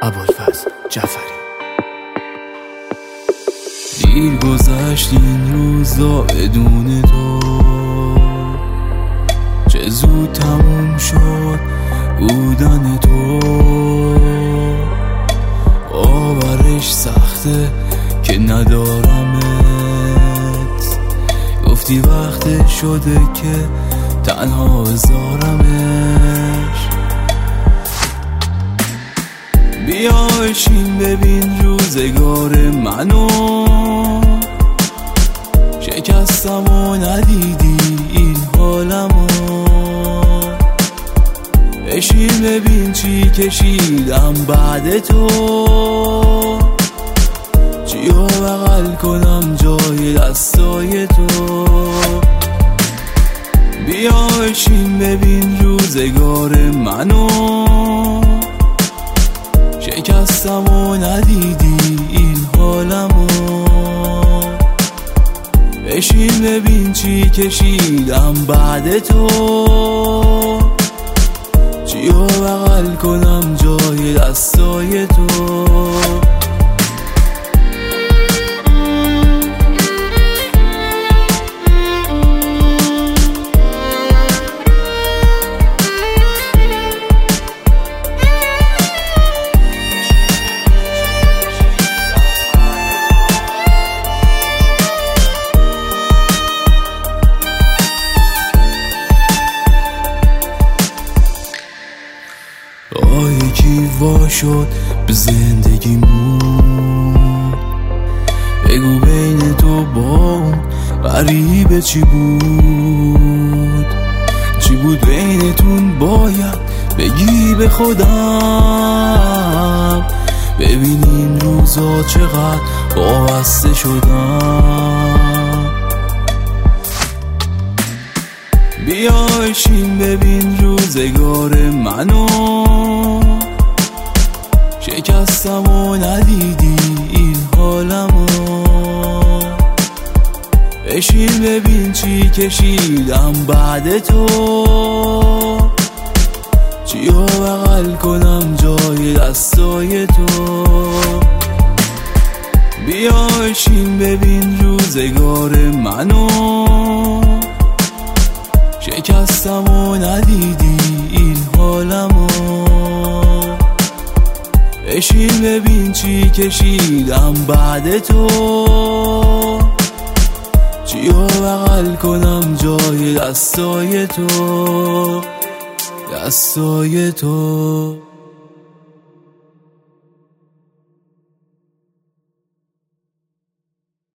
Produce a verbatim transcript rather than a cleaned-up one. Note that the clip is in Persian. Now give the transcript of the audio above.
ابوالفضل جعفری. دیر گذشت این روزا بدون تو، چه زود تموم شد بودن تو. باورش سخته که ندارمت، گفتی وقت شده که تنها بذارمش. بیا بشین ببین روزگار منو، شکستم و ندیدی این حالمو. بشین ببین چی کشیدم بعد تو، چیو بغل کنم جای دستای تو. بیا بشین ببین روزگار منو، شکستم و ندیدی این حالمو. بشین ببین چی کشیدم بعد تو، چیو بغل کنم جای دستای تو. یکی وا شد به زندگیمون، بگو بین تو با اون غریبه چی بود؟ چی بود بینتون باید بگی به خودم. ببین این روزا چقدر وابسته شدم. بیا بشین ببین روزگار منو، شکستم و ندیدی این حالمو. بشین ببین چی کشیدم بعد تو، چیو بغل کنم جای دستای تو. بیا بشین ببین روزگار منو، شکستم و ندیدی این حالمو. بشین ببین چی کشیدم بعد تو، چیو بغل کنم جای دستای تو، دستای تو.